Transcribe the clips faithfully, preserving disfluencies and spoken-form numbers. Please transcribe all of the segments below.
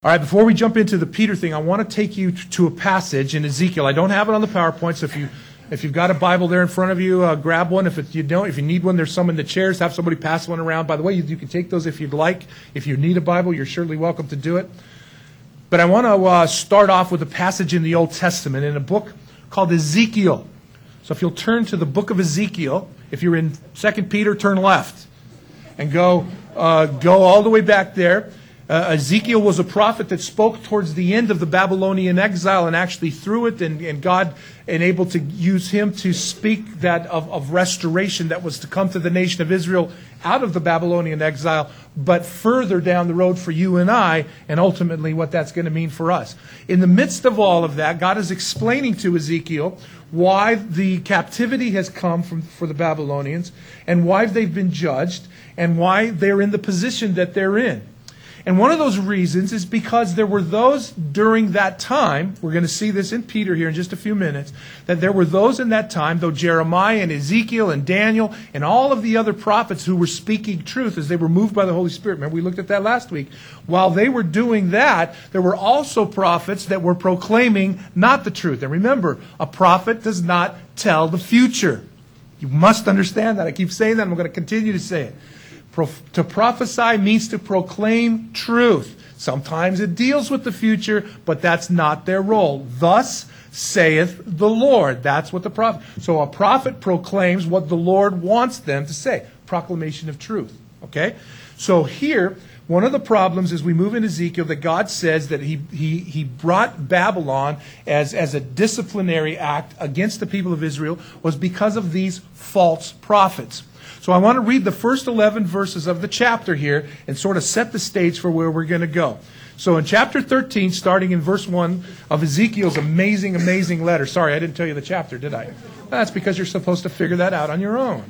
All right, before we jump into the Peter thing, I want to take you to a passage in Ezekiel. I don't have it on the PowerPoint, so if you if you've got a Bible there in front of you, uh, grab one. If it, you don't, if you need one, there's some in the chairs. Have somebody pass one around. By the way, you, you can take those if you'd like. If you need a Bible, you're certainly welcome to do it. But I want to uh, start off with a passage in the Old Testament in a book called Ezekiel. So if you'll turn to the book of Ezekiel, if you're in Second Peter, turn left and go uh, go all the way back there. Uh, Ezekiel was a prophet that spoke towards the end of the Babylonian exile and actually through it, and, and God enabled to use him to speak that of, of restoration that was to come to the nation of Israel out of the Babylonian exile, but further down the road for you and I, and ultimately what that's going to mean for us. In the midst of all of that, God is explaining to Ezekiel why the captivity has come from, for the Babylonians, and why they've been judged, and why they're in the position that they're in. And one of those reasons is because there were those during that time, we're going to see this in Peter here in just a few minutes, that there were those in that time, though Jeremiah and Ezekiel and Daniel and all of the other prophets who were speaking truth as they were moved by the Holy Spirit. Remember, we looked at that last week. While they were doing that, there were also prophets that were proclaiming not the truth. And remember, a prophet does not tell the future. You must understand that. I keep saying that. I'm going to continue to say it. To prophesy means to proclaim truth. Sometimes it deals with the future, but that's not their role. Thus saith the Lord. That's what the prophet... So a prophet proclaims what the Lord wants them to say. Proclamation of truth. Okay? So here, one of the problems as we move in Ezekiel, that God says that he, he, he brought Babylon as, as a disciplinary act against the people of Israel was because of these false prophets. So I want to read the first eleven verses of the chapter here and sort of set the stage for where we're going to go. So in chapter thirteen, starting in verse one of Ezekiel's amazing, amazing letter. Sorry, I didn't tell you the chapter, did I? That's because you're supposed to figure that out on your own.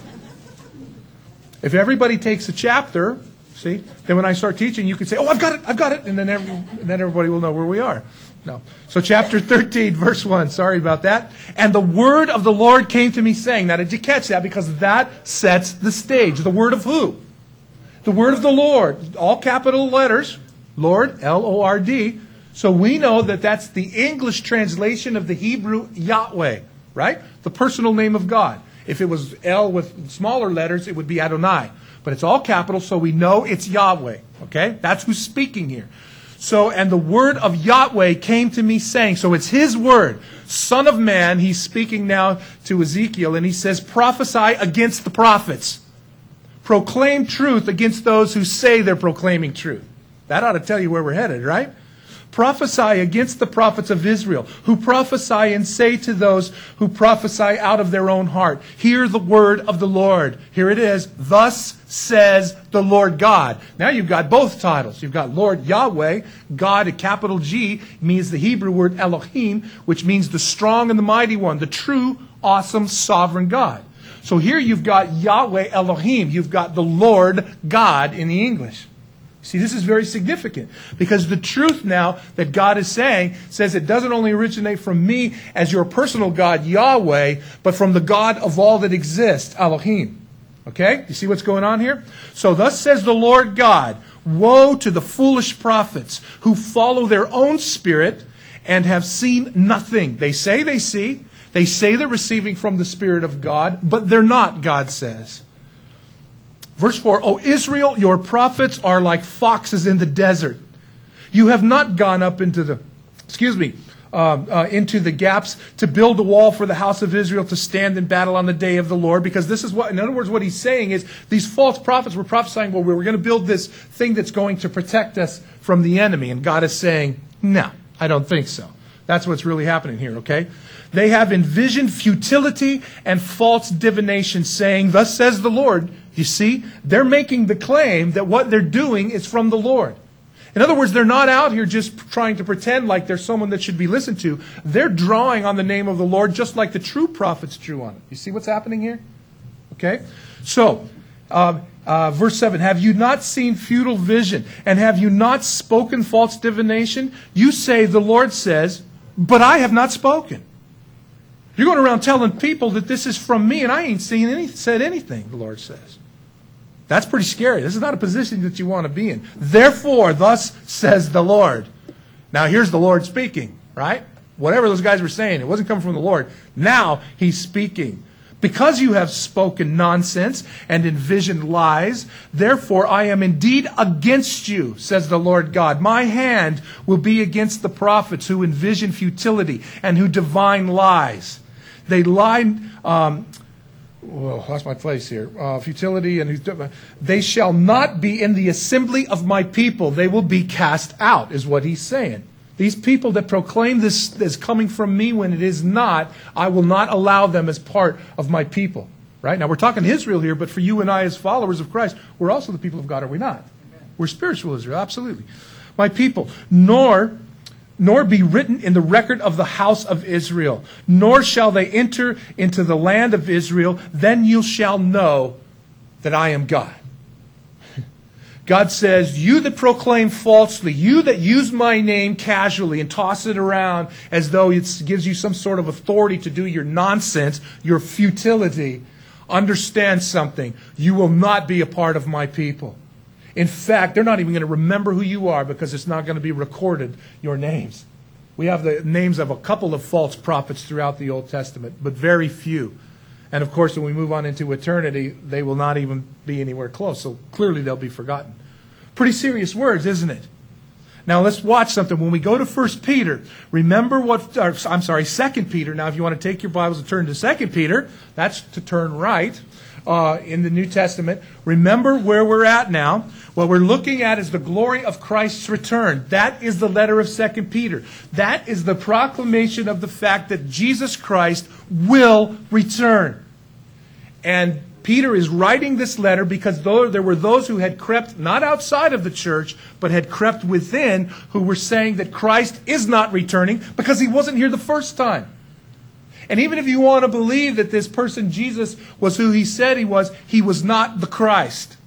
If everybody takes a chapter, see, then when I start teaching, you can say, oh, I've got it, I've got it, and then, every, and then everybody will know where we are. No. So chapter thirteen, verse one. Sorry about that. And the word of the Lord came to me saying. Now, did you catch that? Because that sets the stage. The word of who? The word of the Lord. All capital letters. Lord, L O R D. So we know that that's the English translation of the Hebrew Yahweh. Right? The personal name of God. If it was L with smaller letters, it would be Adonai. But it's all capital, so we know it's Yahweh. Okay? That's who's speaking here. So, and the word of Yahweh came to me saying, so it's his word. Son of man, he's speaking now to Ezekiel, and he says, prophesy against the prophets. Proclaim truth against those who say they're proclaiming truth. That ought to tell you where we're headed, right? Prophesy against the prophets of Israel, who prophesy and say to those who prophesy out of their own heart, hear the word of the Lord. Here it is. Thus says the Lord God. Now you've got both titles. You've got Lord Yahweh. God, a capital G, means the Hebrew word Elohim, which means the strong and the mighty one, the true, awesome, sovereign God. So here you've got Yahweh Elohim. You've got the Lord God in the English. See, this is very significant because the truth now that God is saying says it doesn't only originate from me as your personal God, Yahweh, but from the God of all that exists, Elohim. Okay? You see what's going on here? So thus says the Lord God, woe to the foolish prophets who follow their own spirit and have seen nothing. They say they see. They say they're receiving from the Spirit of God, but they're not, God says. Verse four, O Israel, your prophets are like foxes in the desert. You have not gone up into the, excuse me, uh, uh, into the gaps to build a wall for the house of Israel to stand in battle on the day of the Lord. Because this is what, in other words, what he's saying is these false prophets were prophesying, well, we're going to build this thing that's going to protect us from the enemy. And God is saying, no, I don't think so. That's what's really happening here, okay? They have envisioned futility and false divination, saying, thus says the Lord. You see, they're making the claim that what they're doing is from the Lord. In other words, they're not out here just trying to pretend like they're someone that should be listened to. They're drawing on the name of the Lord just like the true prophets drew on it. You see what's happening here? Okay? So, uh, uh, verse seven, have you not seen futile vision? And have you not spoken false divination? You say, the Lord says, but I have not spoken. You're going around telling people that this is from me, and I ain't seen any, said anything, the Lord says. That's pretty scary. This is not a position that you want to be in. Therefore, thus says the Lord. Now, here's the Lord speaking, right? Whatever those guys were saying, it wasn't coming from the Lord. Now, he's speaking. Because you have spoken nonsense and envisioned lies, therefore I am indeed against you, says the Lord God. My hand will be against the prophets who envision futility and who divine lies. They lied... Um, Well, lost my place here. Uh, futility and they shall not be in the assembly of my people. They will be cast out, is what he's saying. These people that proclaim this as coming from me when it is not, I will not allow them as part of my people. Right? Now, we're talking Israel here, but for you and I as followers of Christ, we're also the people of God, are we not? Amen. We're spiritual Israel, absolutely. My people, nor... nor be written in the record of the house of Israel, nor shall they enter into the land of Israel, then you shall know that I am God. God says, you that proclaim falsely, you that use my name casually and toss it around as though it gives you some sort of authority to do your nonsense, your futility, understand something. You will not be a part of my people. In fact, they're not even going to remember who you are because it's not going to be recorded, your names. We have the names of a couple of false prophets throughout the Old Testament, but very few. And of course, when we move on into eternity, they will not even be anywhere close. So clearly they'll be forgotten. Pretty serious words, isn't it? Now let's watch something. When we go to First Peter, remember what, or, I'm sorry, Second Peter. Now if you want to take your Bibles and turn to Second Peter, that's to turn right. Uh, in the New Testament. Remember where we're at now. What we're looking at is the glory of Christ's return. That is the letter of Second Peter. That is the proclamation of the fact that Jesus Christ will return. And Peter is writing this letter because though there were those who had crept not outside of the church, but had crept within, who were saying that Christ is not returning because he wasn't here the first time. And even if you want to believe that this person, Jesus, was who he said he was, he was not the Christ.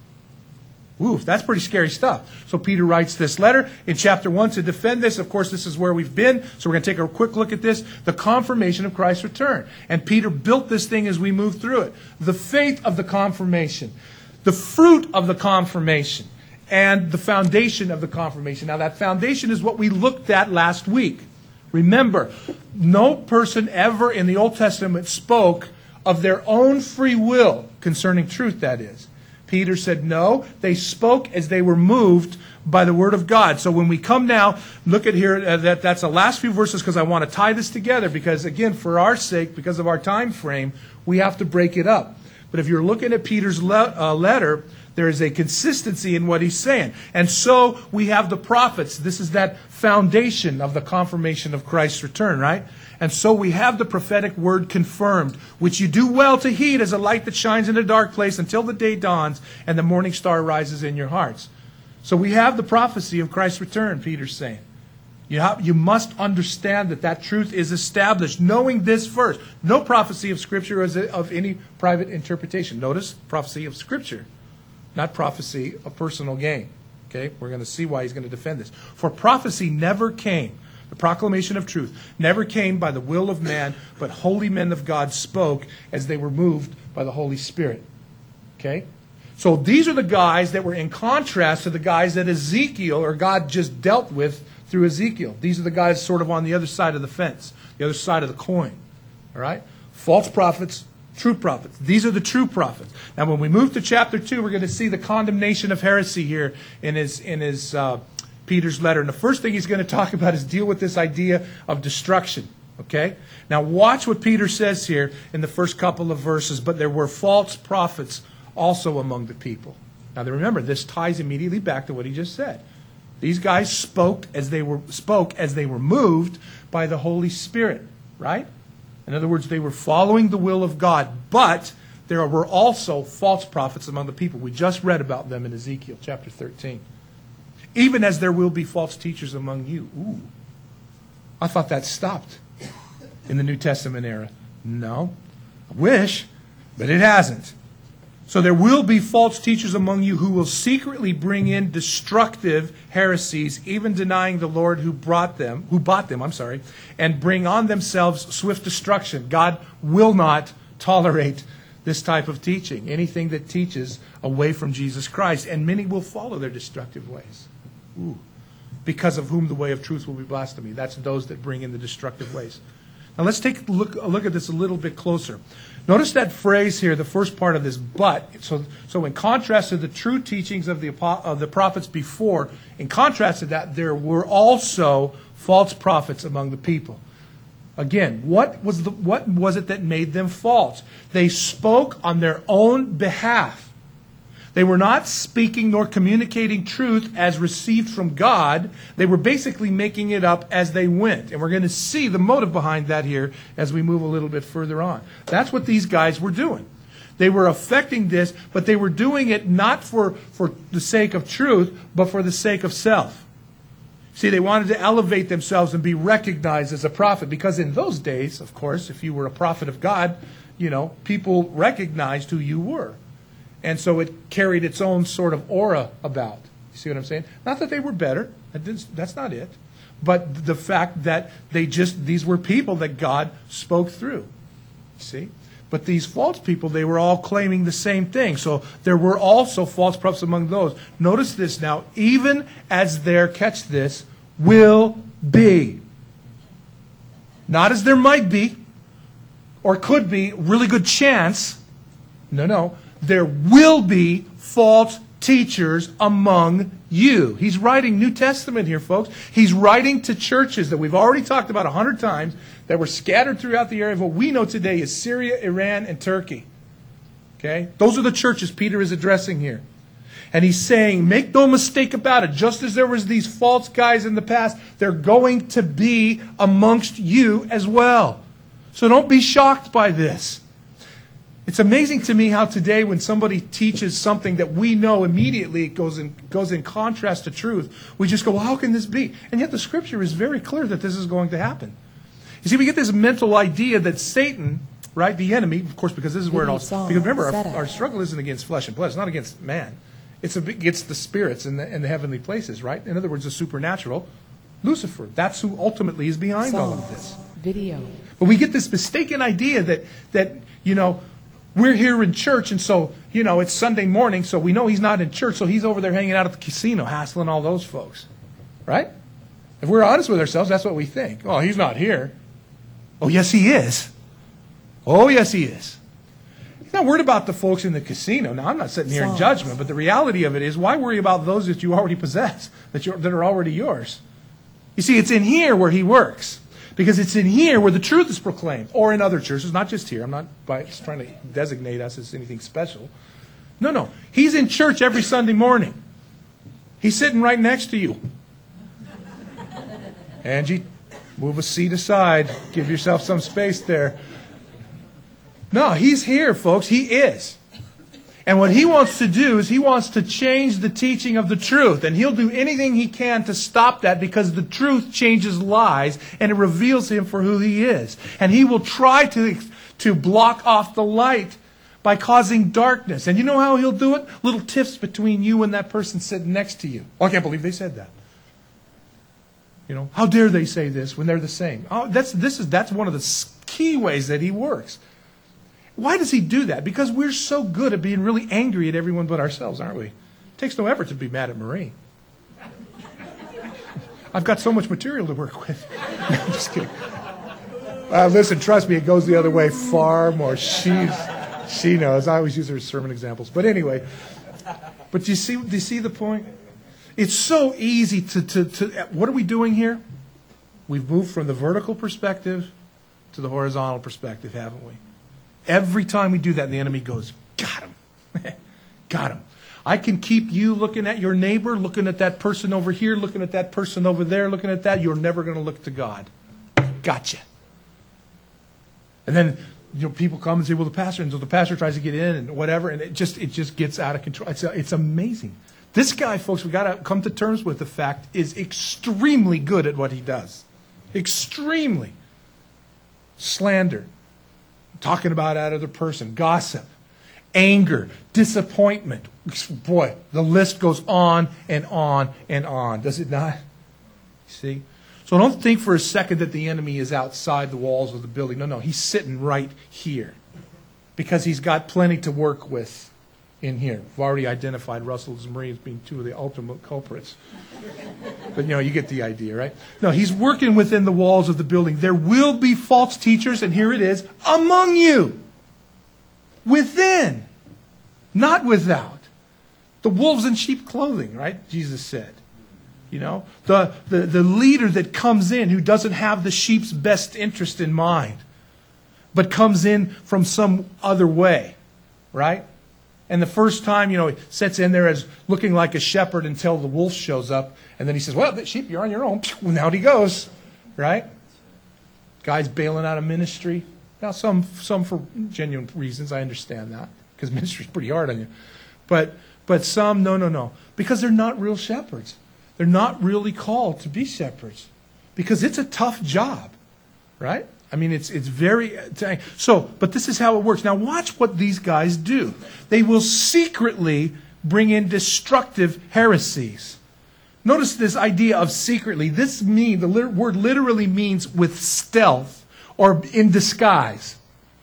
Ooh, that's pretty scary stuff. So Peter writes this letter in chapter one to defend this. Of course, this is where we've been. So we're going to take a quick look at this. The confirmation of Christ's return. And Peter built this thing as we move through it. The faith of the confirmation. The fruit of the confirmation. And the foundation of the confirmation. Now that foundation is what we looked at last week. Remember, no person ever in the Old Testament spoke of their own free will concerning truth, that is. Peter said no, they spoke as they were moved by the Word of God. So when we come now, look at here, uh, that, that's the last few verses because I want to tie this together because, again, for our sake, because of our time frame, we have to break it up. But if you're looking at Peter's le- uh, letter, there is a consistency in what he's saying. And so we have the prophets. This is that foundation of the confirmation of Christ's return, right? And so we have the prophetic word confirmed, which you do well to heed as a light that shines in a dark place until the day dawns and the morning star rises in your hearts. So we have the prophecy of Christ's return, Peter's saying. You, have, you must understand that that truth is established, knowing this first. No prophecy of Scripture is of any private interpretation. Notice, prophecy of Scripture, not prophecy of personal gain. Okay, we're going to see why he's going to defend this. For prophecy never came, the proclamation of truth, never came by the will of man, but holy men of God spoke as they were moved by the Holy Spirit. Okay? So these are the guys that were in contrast to the guys that Ezekiel, or God just dealt with through Ezekiel. These are the guys sort of on the other side of the fence, the other side of the coin. All right? False prophets, true prophets. These are the true prophets. Now, when we move to chapter two, we're going to see the condemnation of heresy here in his in his uh, Peter's letter. And the first thing he's going to talk about is deal with this idea of destruction. Okay? Now, watch what Peter says here in the first couple of verses. But there were false prophets also among the people. Now, remember, this ties immediately back to what he just said. These guys spoke as they were spoke as they were moved by the Holy Spirit, right? In other words, they were following the will of God, but there were also false prophets among the people. We just read about them in Ezekiel chapter thirteen. Even as there will be false teachers among you. Ooh, I thought that stopped in the New Testament era. No, I wish, but it hasn't. So there will be false teachers among you who will secretly bring in destructive heresies, even denying the Lord who brought them, who bought them, I'm sorry, and bring on themselves swift destruction. God will not tolerate this type of teaching, anything that teaches away from Jesus Christ, and many will follow their destructive ways. Ooh. Because of whom the way of truth will be blasphemy. That's those that bring in the destructive ways. Now let's take a look, a look at this a little bit closer. Notice that phrase here, the first part of this, but. So, so in contrast to the true teachings of the, of the prophets before, in contrast to that, there were also false prophets among the people. Again, what was the, what was it that made them false? They spoke on their own behalf. They were not speaking nor communicating truth as received from God. They were basically making it up as they went. And we're going to see the motive behind that here as we move a little bit further on. That's what these guys were doing. They were affecting this, but they were doing it not for, for the sake of truth, but for the sake of self. See, they wanted to elevate themselves and be recognized as a prophet. Because in those days, of course, if you were a prophet of God, you know, people recognized who you were. And so it carried its own sort of aura about. You see what I'm saying? Not that they were better. That's not it. But the fact that they just, these were people that God spoke through. You see? But these false people, they were all claiming the same thing. So there were also false prophets among those. Notice this now. Even as there, catch this, will be. Not as there might be, or could be, really good chance. No, no. There will be false teachers among you. He's writing New Testament here, folks. He's writing to churches that we've already talked about a hundred times that were scattered throughout the area of what we know today is Syria, Iran, and Turkey. Okay? Those are the churches Peter is addressing here. And he's saying, make no mistake about it. Just as there was these false guys in the past, they're going to be amongst you as well. So don't be shocked by this. It's amazing to me how today when somebody teaches something that we know immediately it goes in, goes in contrast to truth, we just go, well, how can this be? And yet the Scripture is very clear that this is going to happen. You see, we get this mental idea that Satan, right, the enemy, of course, because this is where it all... Because remember, our, our struggle isn't against flesh and blood. It's not against man. It's against the spirits in the, in the heavenly places, right? In other words, the supernatural. Lucifer. That's who ultimately is behind all of this. Video. But we get this mistaken idea that, that you know... We're here in church, and so, you know, it's Sunday morning, so we know he's not in church, so he's over there hanging out at the casino, hassling all those folks. Right? If we're honest with ourselves, that's what we think. Oh, he's not here. Oh, yes, he is. Oh, yes, he is. He's not worried about the folks in the casino. Now, I'm not sitting here in judgment, but the reality of it is, why worry about those that you already possess, that, you're, that are already yours? You see, it's in here where he works. Because it's in here where the truth is proclaimed. Or in other churches, not just here. I'm not by, just trying to designate us as anything special. No, no. He's in church every Sunday morning. He's sitting right next to you. Angie, move a seat aside. Give yourself some space there. No, he's here, folks. He is. And what he wants to do is he wants to change the teaching of the truth. And he'll do anything he can to stop that because the truth changes lies and it reveals him for who he is. And he will try to, to block off the light by causing darkness. And you know how he'll do it? Little tiffs between you and that person sitting next to you. Oh, I can't believe they said that. You know, how dare they say this when they're the same? Oh, that's, this is, that's one of the key ways that he works. Why does he do that? Because we're so good at being really angry at everyone but ourselves, aren't we? It takes no effort to be mad at Marie. I've got so much material to work with. No, I'm just kidding. Uh, listen, trust me, it goes the other way far more. She's, she knows. I always use her as sermon examples. But anyway, but do you see, do you see the point? It's so easy to, to, to, what are we doing here? We've moved from the vertical perspective to the horizontal perspective, haven't we? Every time we do that, the enemy goes, got him. Got him. I can keep you looking at your neighbor, looking at that person over here, looking at that person over there, looking at that. You're never going to look to God. Gotcha. And then you know, people come and say, well, the pastor, and so the pastor tries to get in and whatever, and it just it just gets out of control. It's, it's amazing. This guy, folks, we've got to come to terms with the fact, is extremely good at what he does. Extremely. Slander. Talking about that other person. Gossip. Anger. Disappointment. Boy, the list goes on and on and on. Does it not? See? So don't think for a second that the enemy is outside the walls of the building. No, no. He's sitting right here. Because he's got plenty to work with. in here. We've already identified Russell and Marie as being two of the ultimate culprits. But, you know, you get the idea, right? No, he's working within the walls of the building. There will be false teachers, and here it is, among you. Within, not without. The wolves in sheep clothing, right? Jesus said. You know, the, the, the leader that comes in who doesn't have the sheep's best interest in mind, but comes in from some other way, right? And the first time, you know, he sits in there as looking like a shepherd until the wolf shows up. And then he says, well, sheep, you're on your own. And out he goes, right? Guy's bailing out of ministry. Now, some some for genuine reasons, I understand that, because ministry's pretty hard on you. But but some, no, no, no. Because they're not real shepherds. They're not really called to be shepherds. Because it's a tough job, right? I mean, it's it's very... So, but this is how it works. Now, watch what these guys do. They will secretly bring in destructive heresies. Notice this idea of secretly. This mean the word literally means with stealth or in disguise.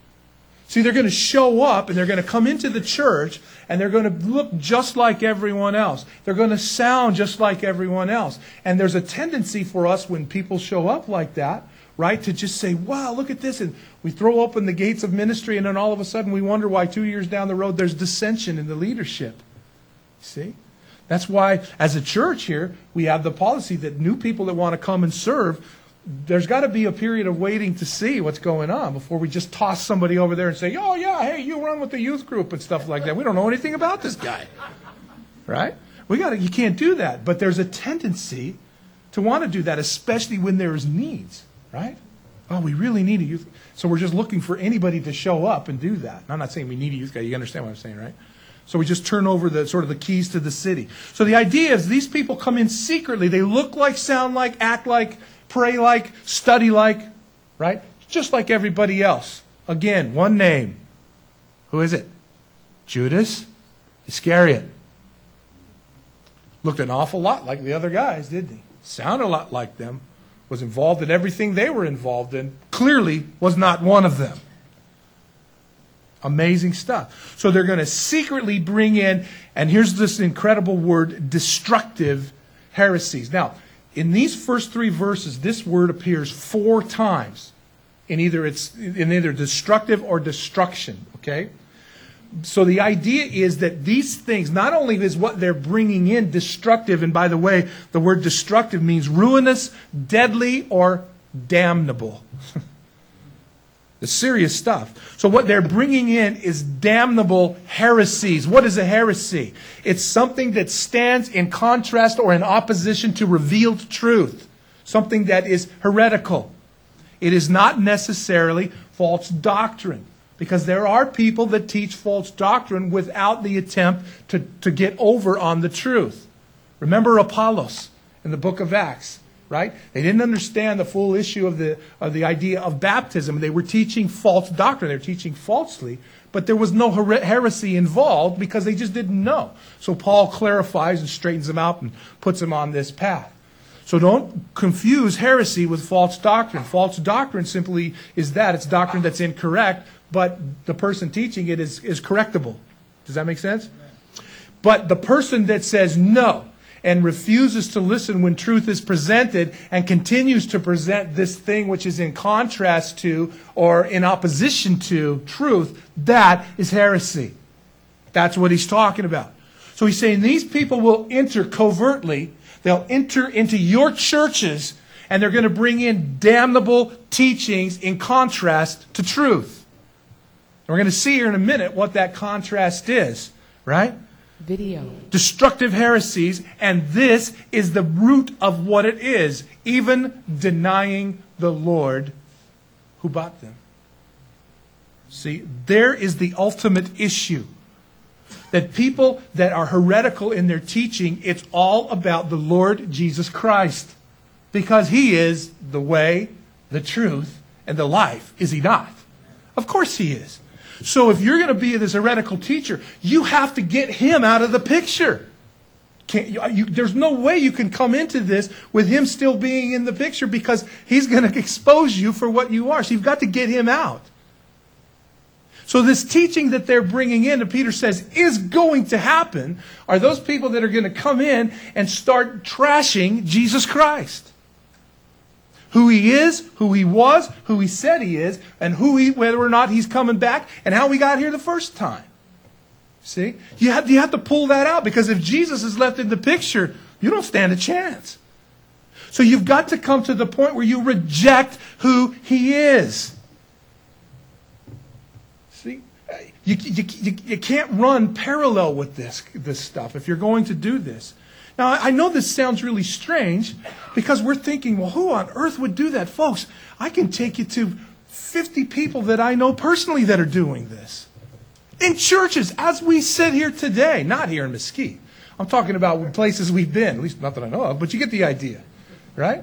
See, they're going to show up and they're going to come into the church and they're going to look just like everyone else. They're going to sound just like everyone else. And there's a tendency for us when people show up like that, right, to just say, wow, look at this. And we throw open the gates of ministry and then all of a sudden we wonder why two years down the road there's dissension in the leadership. See? That's why, as a church here, we have the policy that new people that want to come and serve, there's got to be a period of waiting to see what's going on before we just toss somebody over there and say, oh, yeah, hey, you run with the youth group and stuff like that. We don't know anything about this guy. Right? We got to, you can't do that. But there's a tendency to want to do that, especially when there's needs. Right? Oh, we really need a youth. So we're just looking for anybody to show up and do that. And I'm not saying we need a youth guy. You understand what I'm saying, right? So we just turn over the sort of the keys to the city. So the idea is these people come in secretly. They look like, sound like, act like, pray like, study like, right? Just like everybody else. Again, one name. Who is it? Judas Iscariot. Looked an awful lot like the other guys, didn't he? Sounded a lot like them. Was involved in everything they were involved in. Clearly was not one of them. Amazing stuff. So they're going to secretly bring in, and here's this incredible word, destructive heresies. Now, in these first three verses, this word appears four times in either it's in either destructive or destruction. Okay? So the idea is that these things, not only is what they're bringing in destructive, and by the way, the word destructive means ruinous, deadly, or damnable. It's serious stuff. So what they're bringing in is damnable heresies. What is a heresy? It's something that stands in contrast or in opposition to revealed truth. Something that is heretical. It is not necessarily false doctrine. Because there are people that teach false doctrine without the attempt to, to get over on the truth. Remember Apollos in the book of Acts. Right? They didn't understand the full issue of the of the idea of baptism. They were teaching false doctrine. They were teaching falsely. But there was no her- heresy involved because they just didn't know. So Paul clarifies and straightens them out and puts them on this path. So don't confuse heresy with false doctrine. False doctrine simply is that. It's doctrine that's incorrect, but the person teaching it is, is correctable. Does that make sense? But the person that says no, and refuses to listen when truth is presented and continues to present this thing which is in contrast to or in opposition to truth, that is heresy. That's what he's talking about. So he's saying these people will enter covertly. They'll enter into your churches and they're going to bring in damnable teachings in contrast to truth. And we're going to see here in a minute what that contrast is, right? Video. Destructive heresies, and this is the root of what it is, even denying the Lord who bought them. See, there is the ultimate issue. That people that are heretical in their teaching, it's all about the Lord Jesus Christ. Because He is the way, the truth, and the life. Is He not? Of course He is. So if you're going to be this heretical teacher, you have to get Him out of the picture. Can't, you, you, there's no way you can come into this with Him still being in the picture because He's going to expose you for what you are. So you've got to get Him out. So this teaching that they're bringing in, that Peter says is going to happen, are those people that are going to come in and start trashing Jesus Christ. Who he is, who he was, who he said he is, and who he, whether or not he's coming back, and how we got here the first time. See? You have, you have to pull that out, because if Jesus is left in the picture, you don't stand a chance. So you've got to come to the point where you reject who he is. See? You, you, you, you can't run parallel with this, this stuff if you're going to do this. Now, I know this sounds really strange because we're thinking, well, who on earth would do that? Folks, I can take you to fifty people that I know personally that are doing this. In churches, as we sit here today, not here in Mesquite. I'm talking about places we've been, at least not that I know of, but you get the idea, right?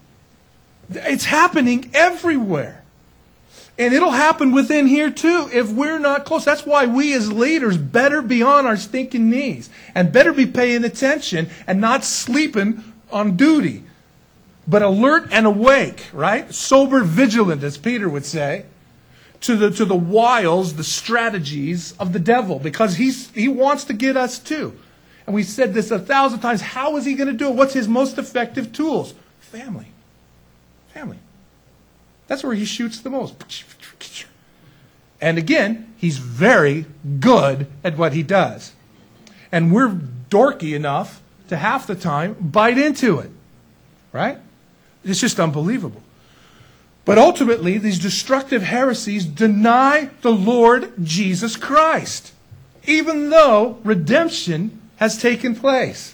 It's happening everywhere. And it'll happen within here too if we're not close. That's why we as leaders better be on our stinking knees and better be paying attention and not sleeping on duty, but alert and awake, right? Sober, vigilant, as Peter would say, to the to the wiles, the strategies of the devil, because he's he wants to get us too. And we've said this a thousand times. How is he going to do it? What's his most effective tools? Family. Family. That's where he shoots the most. And again, he's very good at what he does. And we're dorky enough to half the time bite into it. Right? It's just unbelievable. But ultimately, these destructive heresies deny the Lord Jesus Christ, even though redemption has taken place.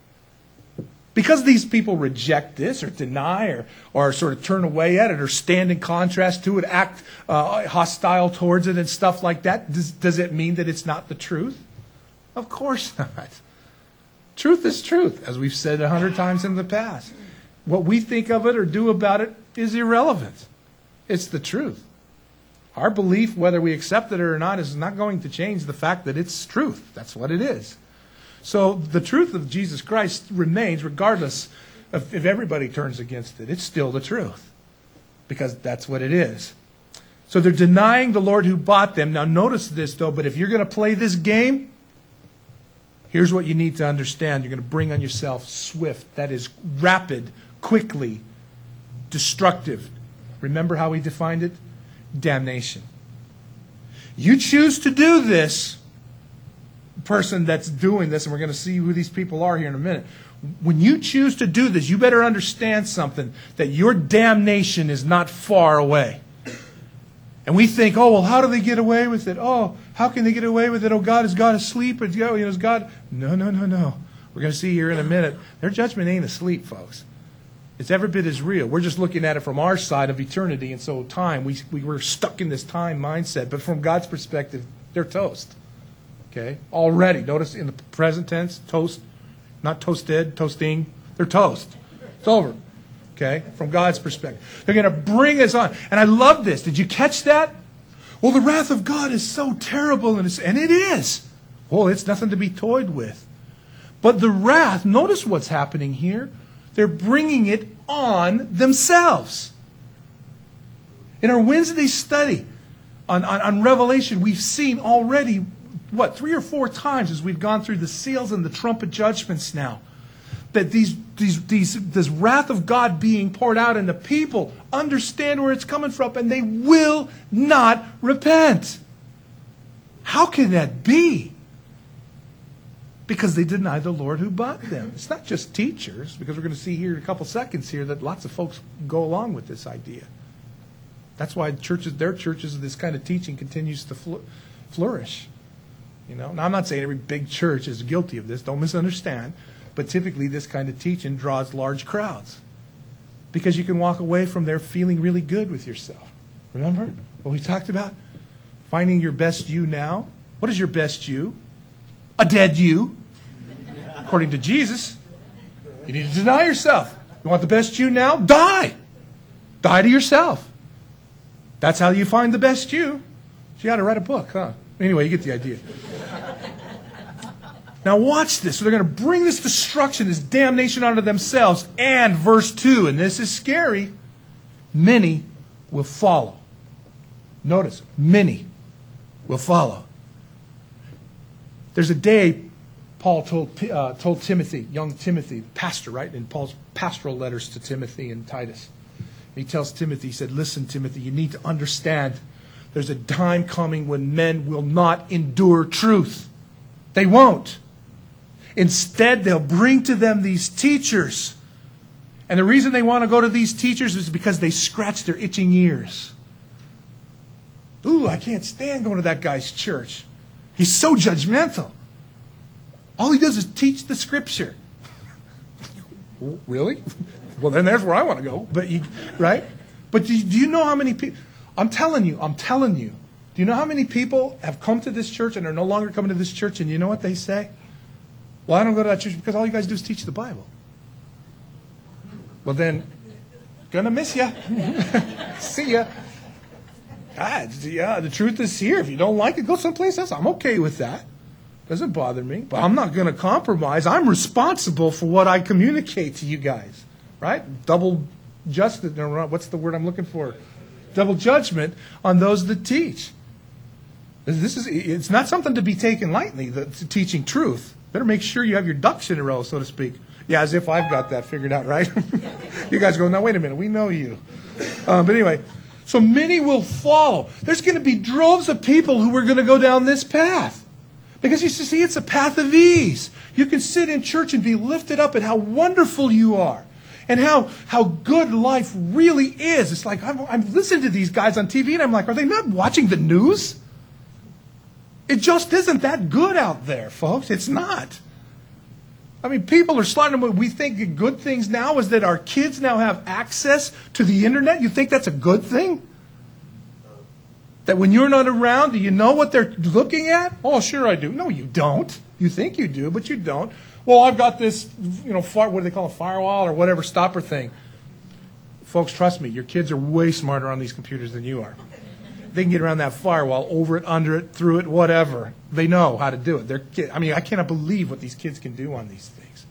Because these people reject this or deny or, or sort of turn away at it or stand in contrast to it, act uh, hostile towards it and stuff like that, does, does it mean that it's not the truth? Of course not. Truth is truth, as we've said a hundred times in the past. What we think of it or do about it is irrelevant. It's the truth. Our belief, whether we accept it or not, is not going to change the fact that it's truth. That's what it is. So the truth of Jesus Christ remains regardless of if everybody turns against it. It's still the truth because that's what it is. So they're denying the Lord who bought them. Now notice this though, but if you're going to play this game, here's what you need to understand. You're going to bring on yourself swift, that is rapid, quickly, destructive. Remember how he defined it? Damnation. You choose to do this, person that's doing this, and we're going to see who these people are here in a minute. When you choose to do this, you better understand something, that your damnation is not far away. And we think, oh, well, how do they get away with it? Oh, how can they get away with it? Oh, God, is God asleep? You know, is God... No, no, no, no. We're going to see here in a minute. Their judgment ain't asleep, folks. It's every bit as real. We're just looking at it from our side of eternity, and so time, we, we we're stuck in this time mindset. But from God's perspective, they're toast. Okay? Already. Notice in the present tense, toast. Not toasted, toasting. They're toast. It's over. Okay? From God's perspective. They're going to bring us on. And I love this. Did you catch that? Well, the wrath of God is so terrible. And, it's, and it is. Well, it's nothing to be toyed with. But the wrath, notice what's happening here. They're bringing it on themselves. In our Wednesday study on, on, on Revelation, we've seen already, what, three or four times as we've gone through the seals and the trumpet judgments now, that these, these, these, this wrath of God being poured out, and the people understand where it's coming from, and they will not repent. How can that be? Because they deny the Lord who bought them. It's not just teachers, because we're going to see here in a couple seconds here that lots of folks go along with this idea. That's why churches, their churches, this kind of teaching continues to fl- flourish. You know, now I'm not saying every big church is guilty of this. Don't misunderstand. But typically this kind of teaching draws large crowds. Because you can walk away from there feeling really good with yourself. Remember what we talked about? Finding your best you now. What is your best you? A dead you. According to Jesus. You need to deny yourself. You want the best you now? Die. Die to yourself. That's how you find the best you. You got to write a book, huh? Anyway, you get the idea. Now watch this. So they're going to bring this destruction, this damnation onto themselves. And verse two, and this is scary, many will follow. Notice, many. will follow. There's a day Paul told uh, told Timothy, young Timothy, pastor, right, in Paul's pastoral letters to Timothy and Titus. He tells Timothy, he said, listen, Timothy, you need to understand there's a time coming when men will not endure truth. They won't. Instead, they'll bring to them these teachers. And the reason they want to go to these teachers is because they scratch their itching ears. Ooh, I can't stand going to that guy's church. He's so judgmental. All he does is teach the Scripture. Really? Well, then there's where I want to go. But you, right? But do you, do you know how many people? I'm telling you, I'm telling you. Do you know how many people have come to this church and are no longer coming to this church? And you know what they say? Well, I don't go to that church because all you guys do is teach the Bible. Well, then, gonna miss you. See ya. God, yeah, the truth is here. If you don't like it, go someplace else. I'm okay with that. Doesn't bother me. But I'm not going to compromise. I'm responsible for what I communicate to you guys. Right? Double justice. No, what's the word I'm looking for? Double judgment on those that teach. This is, it's not something to be taken lightly, the, teaching truth. Better make sure you have your ducks in a row, so to speak. Yeah, as if I've got that figured out, right? You guys go, now wait a minute, we know you. Um, but anyway, so many will follow. There's going to be droves of people who are going to go down this path. Because you see, it's a path of ease. You can sit in church and be lifted up at how wonderful you are. And how, how good life really is. It's like, I'm, I'm listening to these guys on T V and I'm like, are they not watching the news? It just isn't that good out there, folks. It's not. I mean, people are starting to, we think good things now is that our kids now have access to the internet. You think that's a good thing? That when you're not around, do you know what they're looking at? Oh, sure I do. No, you don't. You think you do, but you don't. Well, I've got this, you know, fire, what do they call it, firewall or whatever, stopper thing. Folks, trust me, your kids are way smarter on these computers than you are. They can get around that firewall, over it, under it, through it, whatever. They know how to do it. They're kid, I mean, I cannot believe what these kids can do on these things.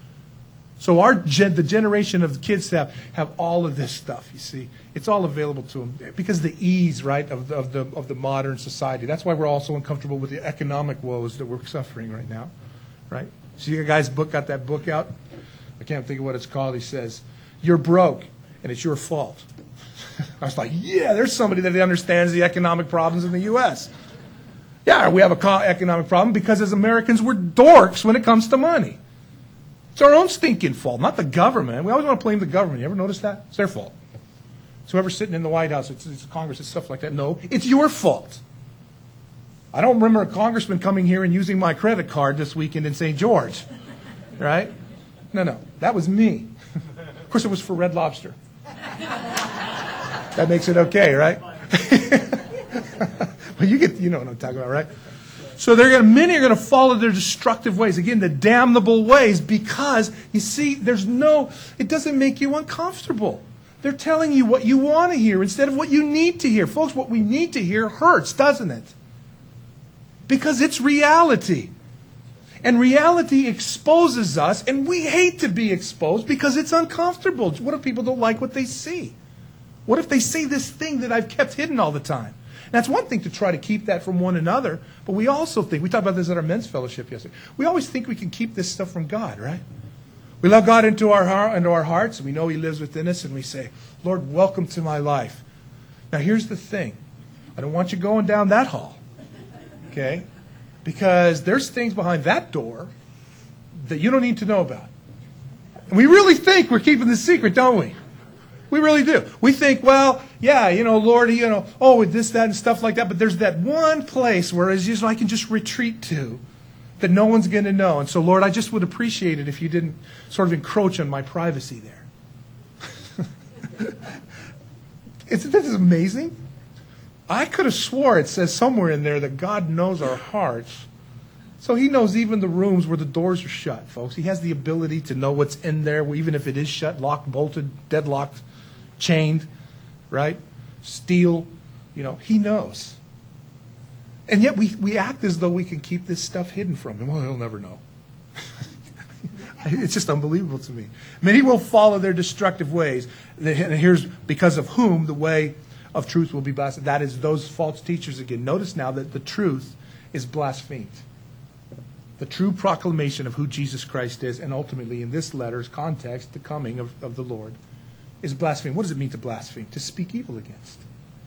So our gen, the generation of the kids have, have all of this stuff, you see. It's all available to them because of the ease, right, of the, of the of the modern society. That's why we're all so uncomfortable with the economic woes that we're suffering right now, right? See, a guy's book got that book out. I can't think of what it's called. He says, "You're broke, and it's your fault." I was like, "Yeah, there's somebody that understands the economic problems in the U S" Yeah, we have a co- economic problem because as Americans we're dorks when it comes to money. It's our own stinking fault, not the government. We always want to blame the government. You ever notice that? It's their fault. It's whoever's sitting in the White House, it's, it's Congress, it's stuff like that. No, it's your fault. I don't remember a congressman coming here and using my credit card this weekend in Saint George, right? No, no, that was me. Of course, it was for Red Lobster. That makes it okay, right? Well, you get, you know what I'm talking about, right? So they're going to, many are going to follow their destructive ways. Again, the damnable ways, because, you see, there's no, it doesn't make you uncomfortable. They're telling you what you want to hear instead of what you need to hear. Folks, what we need to hear hurts, doesn't it? Because it's reality. And reality exposes us, and we hate to be exposed because it's uncomfortable. What if people don't like what they see? What if they say this thing that I've kept hidden all the time? Now, it's one thing to try to keep that from one another, but we also think, we talked about this at our men's fellowship yesterday, we always think we can keep this stuff from God, right? We love God into our heart, into our hearts, and we know He lives within us, and we say, Lord, welcome to my life. Now, here's the thing. I don't want you going down that hall, okay? Because there's things behind that door that you don't need to know about. And we really think we're keeping the secret, don't we? We really do. We think, well, yeah, you know, Lord, you know, oh, with this, that, and stuff like that. But there's that one place where it's just, I can just retreat to that no one's going to know. And so, Lord, I just would appreciate it if you didn't sort of encroach on my privacy there. Isn't this amazing? I could have swore it says somewhere in there that God knows our hearts. So He knows even the rooms where the doors are shut, folks. He has the ability to know what's in there, even if it is shut, locked, bolted, deadlocked, chained, right? Steel, you know, He knows. And yet we, we act as though we can keep this stuff hidden from Him. Well, He'll never know. It's just unbelievable to me. Many will follow their destructive ways. And here's because of whom the way of truth will be blasphemed. That is those false teachers again. Notice now that the truth is blasphemed. The true proclamation of who Jesus Christ is, and ultimately in this letter's context, the coming of, of the Lord, is blasphemed. What does it mean to blaspheme? To speak evil against.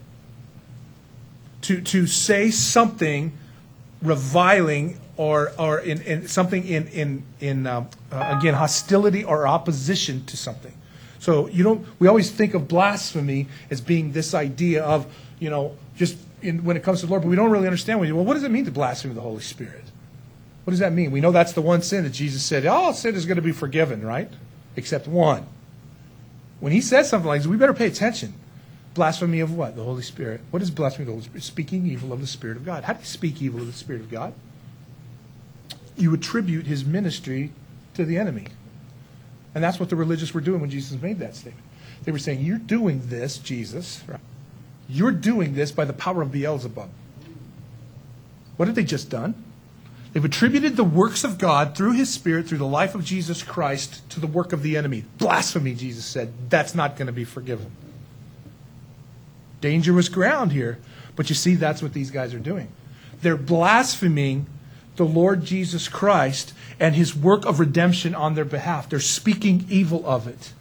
To, to say something reviling or or in, in something in in in uh, uh, again hostility or opposition to something. So you don't. We always think of blasphemy as being this idea of, you know, just in, when it comes to the Lord, but we don't really understand. Well, what does it mean to blaspheme the Holy Spirit? What does that mean? We know that's the one sin that Jesus said, all sin is going to be forgiven, right? Except one. When he says something like this, we better pay attention. Blasphemy of what? The Holy Spirit. What is blasphemy of the Holy Spirit? Speaking evil of the Spirit of God. How do you speak evil of the Spirit of God? You attribute his ministry to the enemy. And that's what the religious were doing when Jesus made that statement. They were saying, you're doing this, Jesus. Right? You're doing this by the power of Beelzebub. What have they just done? They've attributed the works of God through his Spirit, through the life of Jesus Christ, to the work of the enemy. Blasphemy, Jesus said. That's not going to be forgiven. Dangerous ground here. But you see, that's what these guys are doing. They're blaspheming the Lord Jesus Christ and his work of redemption on their behalf. They're speaking evil of it.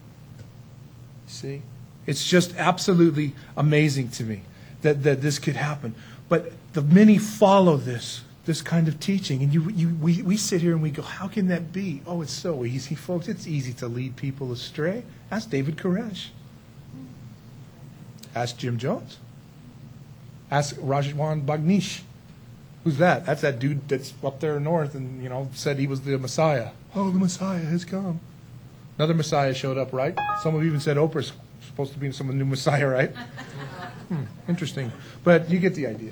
See? It's just absolutely amazing to me that, that this could happen. But the many follow this, this kind of teaching. And you, you, we, we sit here and we go, how can that be? Oh, it's so easy, folks. It's easy to lead people astray. Ask David Koresh. Ask Jim Jones. Ask Rajwan Bagnish. Who's that? That's that dude that's up there north and, you know, said he was the Messiah. Oh, the Messiah has come. Another Messiah showed up, right? Some have even said Oprah's supposed to be some new Messiah, right? Hmm, interesting. But you get the idea.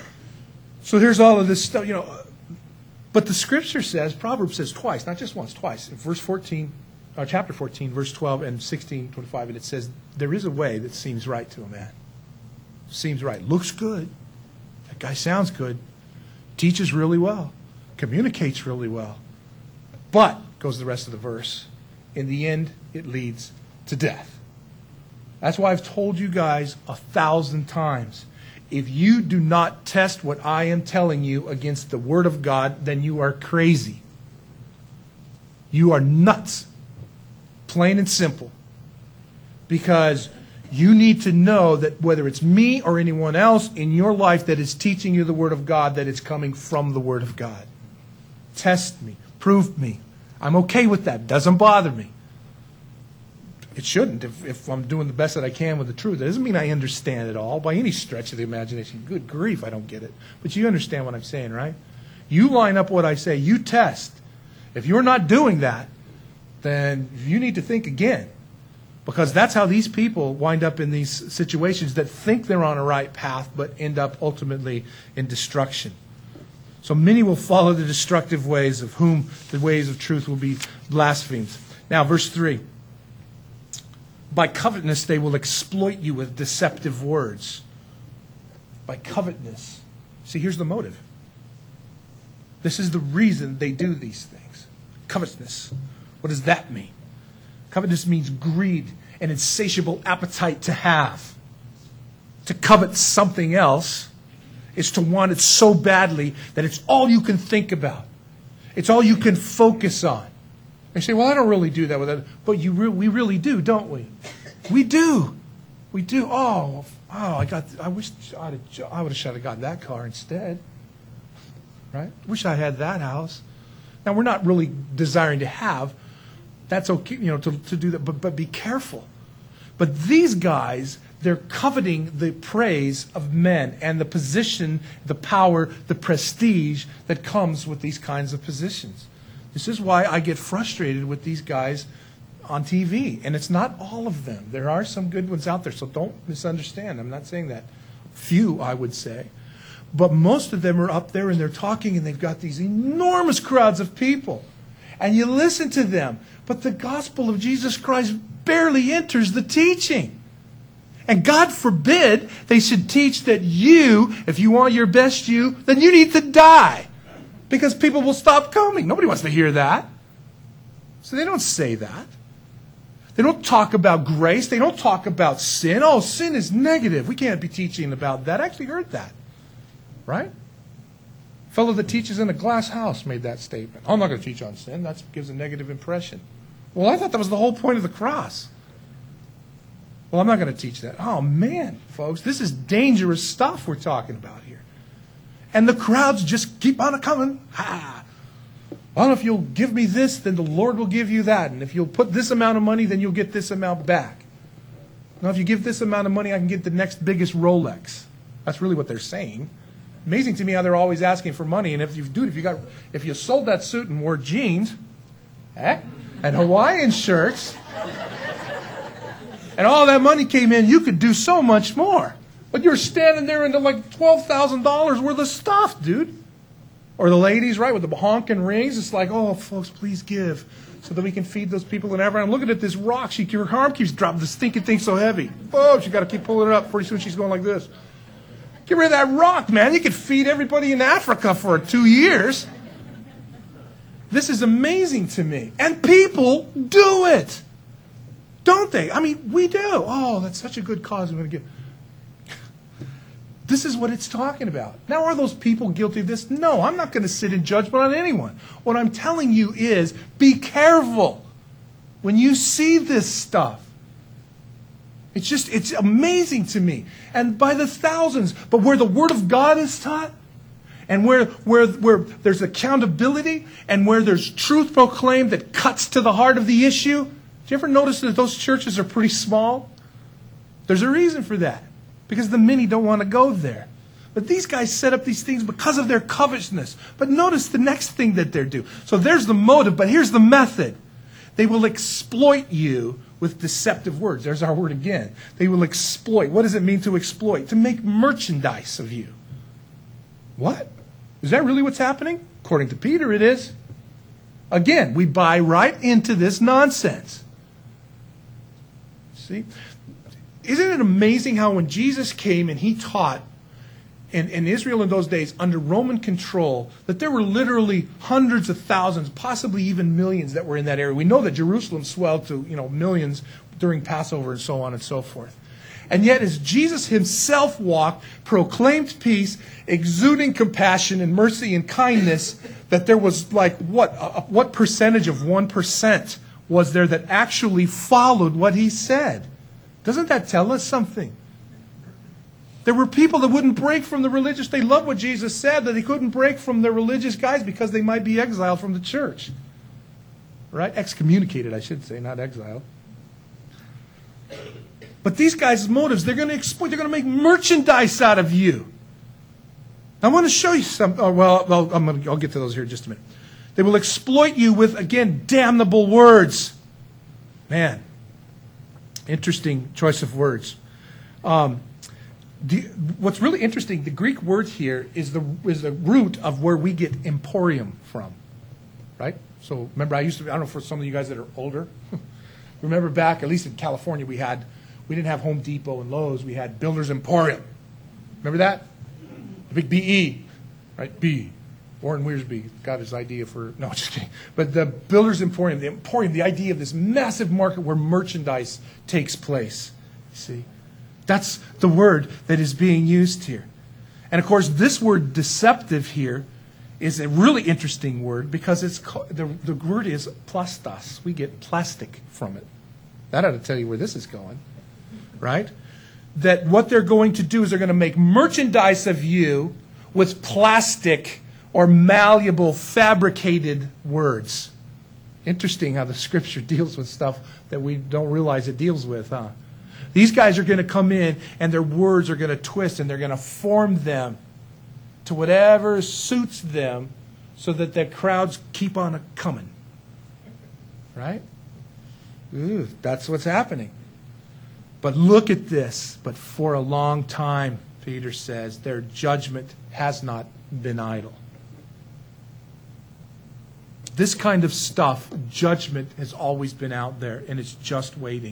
So here's all of this stuff, you know. But the Scripture says, Proverbs says twice, not just once, twice. In verse fourteen, uh, chapter fourteen, verse twelve and sixteen, twenty-five, and it says, there is a way that seems right to a man. Seems right. Looks good. That guy sounds good. Teaches really well. Communicates really well. But, goes the rest of the verse, in the end, it leads to death. That's why I've told you guys a thousand times. If you do not test what I am telling you against the Word of God, then you are crazy. You are nuts. Plain and simple. Because you need to know that whether it's me or anyone else in your life that is teaching you the Word of God, that it's coming from the Word of God. Test me. Prove me. I'm okay with that. It doesn't bother me. It shouldn't if, if I'm doing the best that I can with the truth. It doesn't mean I understand it all by any stretch of the imagination. Good grief, I don't get it. But you understand what I'm saying, right? You line up what I say. You test. If you're not doing that, then you need to think again. Because that's how these people wind up in these situations that think they're on a right path but end up ultimately in destruction. So many will follow the destructive ways, of whom the ways of truth will be blasphemed. Now, verse three. By covetousness they will exploit you with deceptive words. By covetousness. See, here's the motive. This is the reason they do these things. Covetousness. What does that mean? Covetousness means greed, an insatiable appetite to have. To covet something else is to want it so badly that it's all you can think about. It's all you can focus on. You say, well, I don't really do that with it. But you re- we really do, don't we? We do. We do. Oh, oh, I got. I wish I'd have, I would have should have got that car instead. Right? Wish I had that house. Now, we're not really desiring to have. That's okay, you know, to, to do that. But, but be careful. But these guys, they're coveting the praise of men and the position, the power, the prestige that comes with these kinds of positions. This is why I get frustrated with these guys on T V. And it's not all of them. There are some good ones out there, so don't misunderstand. I'm not saying that. Few, I would say. But most of them are up there and they're talking and they've got these enormous crowds of people. And you listen to them. But the gospel of Jesus Christ barely enters the teaching. And God forbid they should teach that you, if you want your best you, then you need to die. Because people will stop coming. Nobody wants to hear that. So they don't say that. They don't talk about grace. They don't talk about sin. Oh, sin is negative. We can't be teaching about that. I actually heard that. Right? A fellow that teaches in a glass house made that statement. I'm not going to teach on sin. That gives a negative impression. Well, I thought that was the whole point of the cross. Well, I'm not going to teach that. Oh, man, folks, this is dangerous stuff we're talking about here. And the crowds just keep on coming. Ha! Well, if you'll give me this, then the Lord will give you that. And if you'll put this amount of money, then you'll get this amount back. Now, if you give this amount of money, I can get the next biggest Rolex. That's really what they're saying. Amazing to me how they're always asking for money. And if you, dude, if you got, if you sold that suit and wore jeans, eh, and Hawaiian shirts, and all that money came in, you could do so much more. But you're standing there into like twelve thousand dollars worth of stuff, dude. Or the ladies, right, with the honking rings. It's like, oh, folks, please give so that we can feed those people in Africa. I'm looking at this rock. She, her arm keeps dropping. This stinking thing's so heavy. Oh, she got to keep pulling it up. Pretty soon she's going like this. Get rid of that rock, man. You could feed everybody in Africa for two years. This is amazing to me. And people do it. Don't they? I mean, we do. Oh, that's such a good cause. I'm going to give. This is what it's talking about. Now, are those people guilty of this? No, I'm not going to sit in judgment on anyone. What I'm telling you is, be careful when you see this stuff. It's just, it's amazing to me. And by the thousands. But where the Word of God is taught, and where, where, where there's accountability, and where there's truth proclaimed that cuts to the heart of the issue, do you ever notice that those churches are pretty small? There's a reason for that. Because the many don't want to go there. But these guys set up these things because of their covetousness. But notice the next thing that they're doing. So there's the motive, but here's the method. They will exploit you with deceptive words. There's our word again. They will exploit. What does it mean to exploit? To make merchandise of you. What? Is that really what's happening? According to Peter, it is. Again, we buy right into this nonsense. See? Isn't it amazing how when Jesus came and he taught in, in Israel in those days under Roman control, that there were literally hundreds of thousands, possibly even millions that were in that area. We know that Jerusalem swelled to, you know, millions during Passover and so on and so forth. And yet as Jesus himself walked, proclaimed peace, exuding compassion and mercy and kindness, that there was like what, uh, what percentage of one percent was there that actually followed what he said? Doesn't that tell us something? There were people that wouldn't break from the religious. They loved what Jesus said, that they couldn't break from their religious guys because they might be exiled from the church. Right? Excommunicated, I should say, not exiled. But these guys' motives, they're going to exploit, they're going to make merchandise out of you. I want to show you some. Oh, well, well I'm going to, I'll get to those here in just a minute. They will exploit you with, again, damnable words. Man. Interesting choice of words. Um, the, what's really interesting, the Greek word here is the is the root of where we get emporium from, right? So remember, I used to. I don't know for some of you guys that are older. Remember back, at least in California, we had we didn't have Home Depot and Lowe's. We had Builders Emporium. Remember that? The big B E, right? B. Warren Wiersbe got his idea for, no, just kidding. But the Builders Emporium, the Emporium, the idea of this massive market where merchandise takes place. See? That's the word that is being used here. And of course, this word deceptive here is a really interesting word because it's the, the word is plastos. We get plastic from it. That ought to tell you where this is going. Right? That what they're going to do is they're going to make merchandise of you with plastic or malleable, fabricated words. Interesting how the Scripture deals with stuff that we don't realize it deals with, huh? These guys are going to come in, and their words are going to twist, and they're going to form them to whatever suits them so that the crowds keep on coming. Right? Ooh, that's what's happening. But look at this. But for a long time, Peter says, their judgment has not been idle. This kind of stuff, judgment has always been out there, and it's just waiting.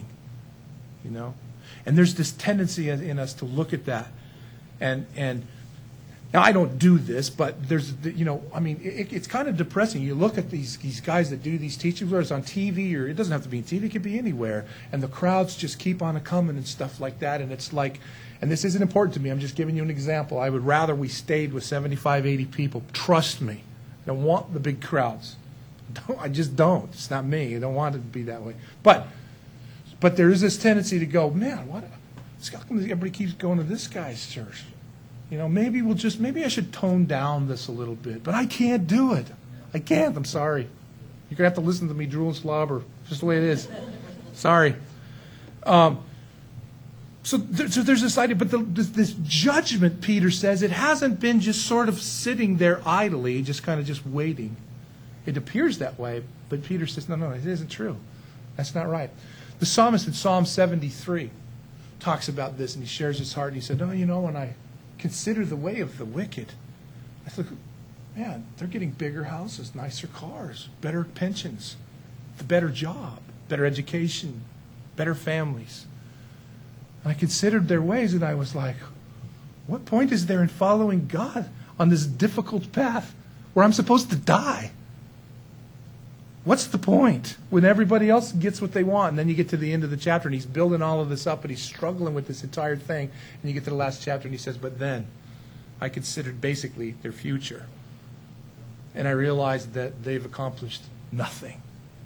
You know? And there's this tendency in us to look at that and and Now, I don't do this, but there's, you know, I mean, it, it's kind of depressing. You look at these these guys that do these teachings, whether it's on T V or it doesn't have to be on T V, it could be anywhere, and the crowds just keep on coming and stuff like that, and it's like, and this isn't important to me, I'm just giving you an example. I would rather we stayed with seventy-five, eighty people. Trust me. I don't want the big crowds. Don't, I just don't. It's not me. I don't want it to be that way. But but there is this tendency to go, man, what? How come everybody keeps going to this guy's church? You know, maybe we'll just, maybe I should tone down this a little bit. But I can't do it. I can't. I'm sorry. You're going to have to listen to me drool and slobber. It's just the way it is. Sorry. Um, so, there, so there's this idea, but the, this, this judgment, Peter says, it hasn't been just sort of sitting there idly, just kind of just waiting. It appears that way, but Peter says, no, no, it isn't true. That's not right. The psalmist in Psalm seventy-three talks about this, and he shares his heart, and he said, no, you know, when I consider the way of the wicked, I think, man, they're getting bigger houses, nicer cars, better pensions, the better job, better education, better families. And I considered their ways, and I was like, what point is there in following God on this difficult path where I'm supposed to die? What's the point when everybody else gets what they want? And then you get to the end of the chapter, and he's building all of this up, and he's struggling with this entire thing. And you get to the last chapter, and he says, but then I considered basically their future. And I realized that they've accomplished nothing.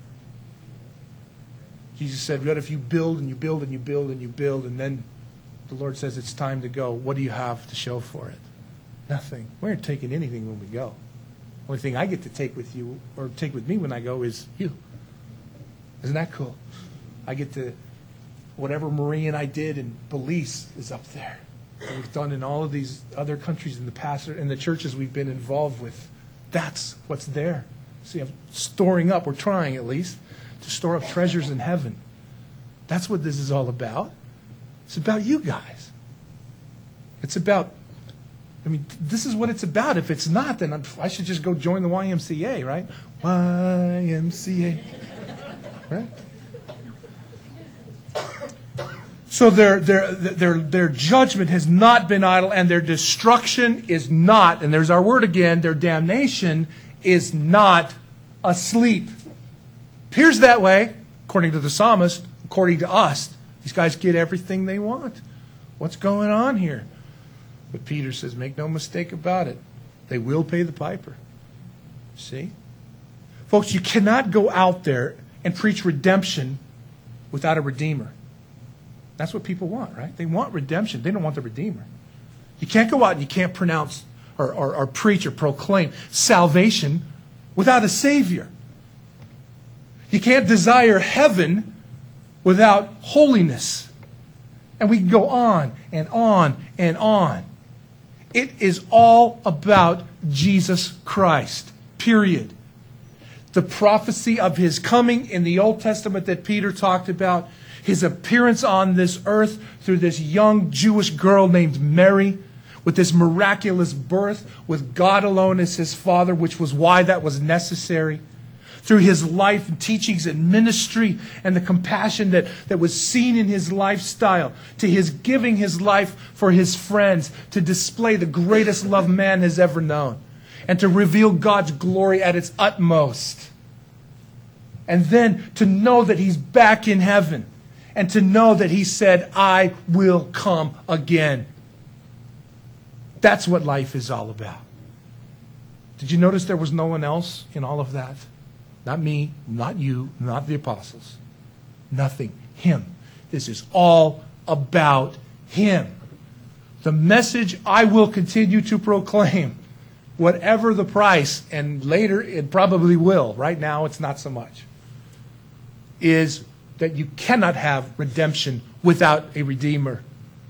Jesus said, what if you build and you build and you build and you build, and then the Lord says it's time to go. What do you have to show for it? Nothing. We aren't taking anything when we go. The only thing I get to take with you, or take with me when I go, is you. Isn't that cool? I get to, whatever Marine I did in Belize is up there. What we've done in all of these other countries in the past, in the churches we've been involved with. That's what's there. See, I'm storing up, we're trying at least, to store up treasures in heaven. That's what this is all about. It's about you guys. It's about, I mean, this is what it's about. If it's not, then I'm, I should just go join the Y M C A, right? Y M C A. Right? So their, their, their, their judgment has not been idle, and their destruction is not, and there's our word again, their damnation is not asleep. Appears that way, according to the psalmist, according to us. These guys get everything they want. What's going on here? But Peter says, make no mistake about it. They will pay the piper. See? Folks, you cannot go out there and preach redemption without a redeemer. That's what people want, right? They want redemption. They don't want the redeemer. You can't go out and you can't pronounce or, or, or preach or proclaim salvation without a Savior. You can't desire heaven without holiness. And we can go on and on and on. It is all about Jesus Christ, period. The prophecy of his coming in the Old Testament that Peter talked about, his appearance on this earth through this young Jewish girl named Mary, with this miraculous birth, with God alone as his father, which was why that was necessary. Through his life and teachings and ministry and the compassion that, that was seen in his lifestyle, to his giving his life for his friends, to display the greatest love man has ever known, and to reveal God's glory at its utmost. And then to know that he's back in heaven, and to know that he said, I will come again. That's what life is all about. Did you notice there was no one else in all of that? Not me, not you, not the apostles. Nothing. Him. This is all about him. The message I will continue to proclaim, whatever the price, and later it probably will, right now it's not so much, is that you cannot have redemption without a Redeemer.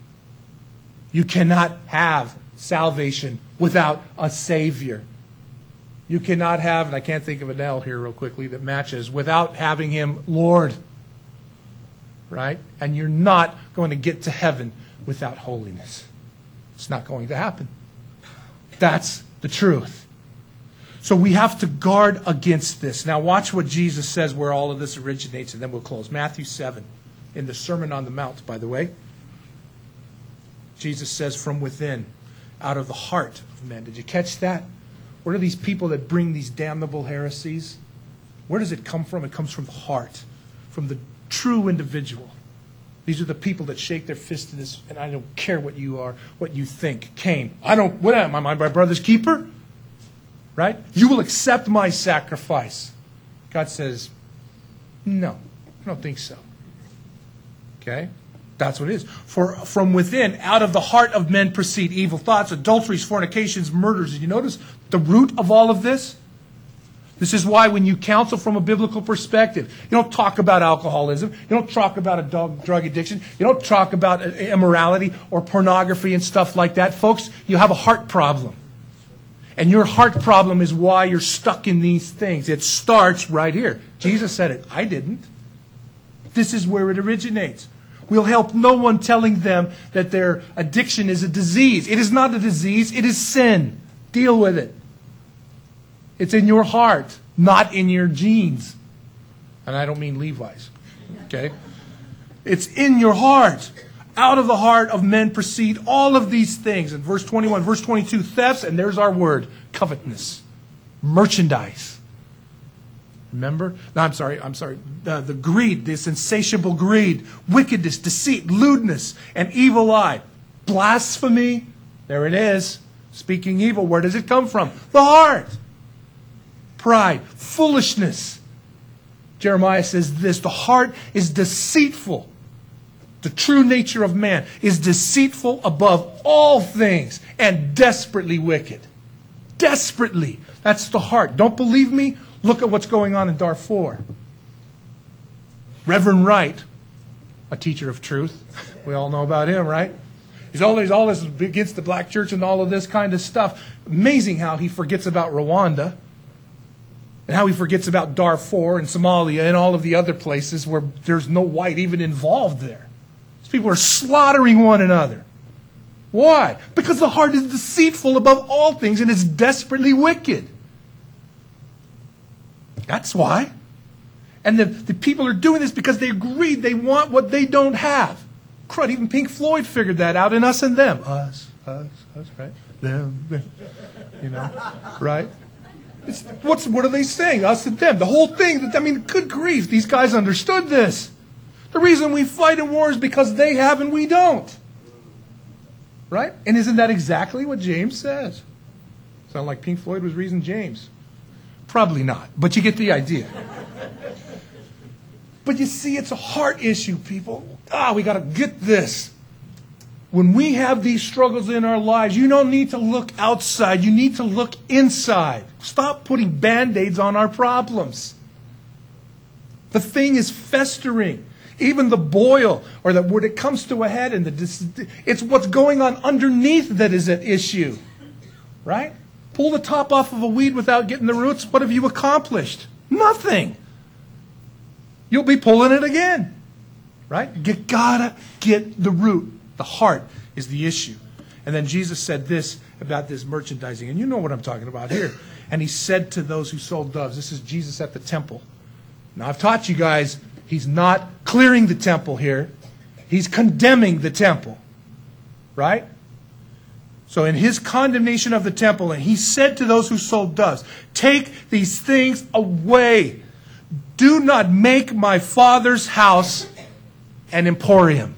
You cannot have salvation without a Savior. You cannot have, and I can't think of an L here real quickly that matches, without having him Lord. Right? And you're not going to get to heaven without holiness. It's not going to happen. That's the truth. So we have to guard against this. Now watch what Jesus says where all of this originates, and then we'll close. Matthew seven, in the Sermon on the Mount, by the way. Jesus says, from within, out of the heart of men. Did you catch that? What are these people that bring these damnable heresies? Where does it come from? It comes from the heart, from the true individual. These are the people that shake their fist at this, and I don't care what you are, what you think. Cain, I don't, what am I, my brother's keeper? Right? You will accept my sacrifice. God says, no, I don't think so. Okay? That's what it is. For from within, out of the heart of men proceed evil thoughts, adulteries, fornications, murders. Did you notice the root of all of this? This is why when you counsel from a biblical perspective, you don't talk about alcoholism, you don't talk about a dog, drug addiction, you don't talk about immorality or pornography and stuff like that. Folks, you have a heart problem. And your heart problem is why you're stuck in these things. It starts right here. Jesus said it. I didn't. This is where it originates. We'll help no one telling them that their addiction is a disease. It is not a disease. It is sin. Deal with it. It's in your heart, not in your genes. And I don't mean Levi's. Okay? It's in your heart. Out of the heart of men proceed all of these things. In verse twenty-one, verse twenty-two, thefts, and there's our word, covetousness, merchandise. Remember? No, I'm sorry, I'm sorry. The, the greed, this insatiable greed, wickedness, deceit, lewdness, and evil eye. Blasphemy, there it is. Speaking evil, where does it come from? The heart. Pride, foolishness. Jeremiah says this, the heart is deceitful. The true nature of man is deceitful above all things and desperately wicked. Desperately. That's the heart. Don't believe me? Look at what's going on in Darfur. Reverend Wright, a teacher of truth. We all know about him, right? He's always all this against the black church and all of this kind of stuff. Amazing how he forgets about Rwanda. And how he forgets about Darfur and Somalia and all of the other places where there's no white even involved there. These people are slaughtering one another. Why? Because the heart is deceitful above all things and is desperately wicked. That's why. And the, the people are doing this because they greed. They want what they don't have. Crud, even Pink Floyd figured that out in Us and Them. Us, us, us, right? Them, them. You know, right? It's, what's, what are they saying? Us and them. The whole thing. That, I mean, good grief. These guys understood this. The reason we fight in war is because they have and we don't. Right? And isn't that exactly what James says? Sound like Pink Floyd was reading James. Probably not. But you get the idea. But you see, it's a heart issue, people. Ah, we got to get this. When we have these struggles in our lives, you don't need to look outside. You need to look inside. Stop putting Band-Aids on our problems. The thing is festering. Even the boil, or the, when it comes to a head, and the, it's what's going on underneath that is at issue. Right? Pull the top off of a weed without getting the roots. What have you accomplished? Nothing. You'll be pulling it again. Right? You gotta get the root. The heart is the issue. And then Jesus said this about this merchandising. And you know what I'm talking about here. And he said to those who sold doves, this is Jesus at the temple. Now I've taught you guys, he's not clearing the temple here. He's condemning the temple. Right? So in his condemnation of the temple, and he said to those who sold doves, take these things away. Do not make my Father's house an emporium.